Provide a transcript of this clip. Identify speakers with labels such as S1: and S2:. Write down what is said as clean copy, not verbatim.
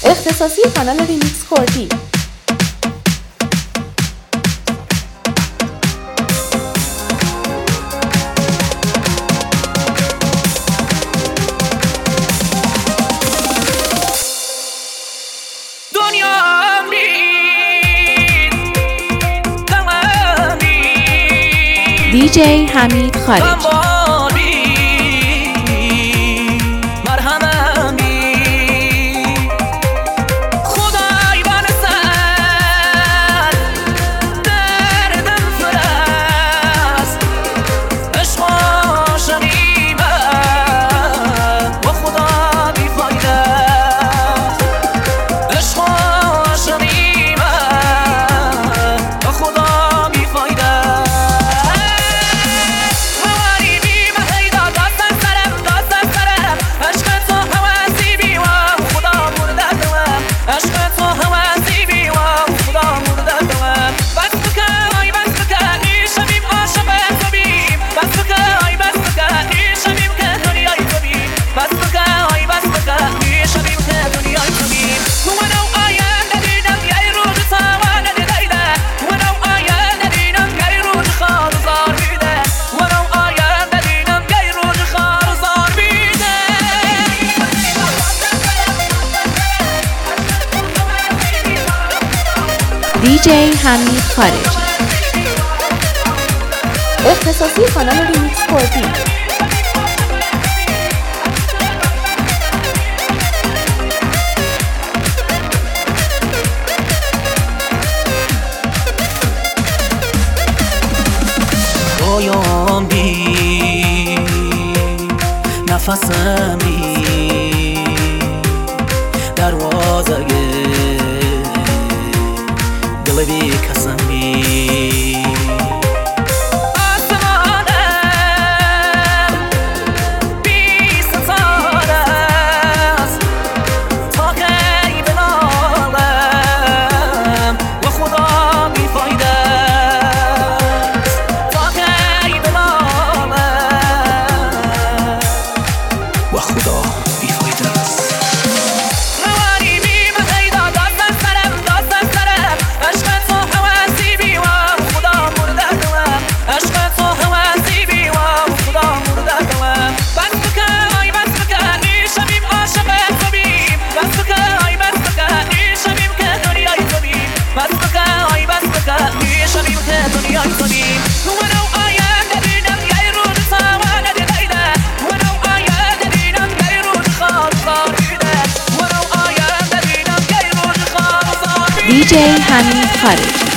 S1: اختصاصی کانال ریمیکس کردی.
S2: دیجی حمید خارجی. دیجی حمید خارجی.
S1: اختصاصی کانال ریمیکس کردی.
S3: پایام بی نفسم بی دروازه دل بی کسم بی آسمانم بی ستاره است تا کی بنالم و خدا بی فایده است تا کی بنالم و خدا بی فایده است.
S2: دیجی حمید خارجی.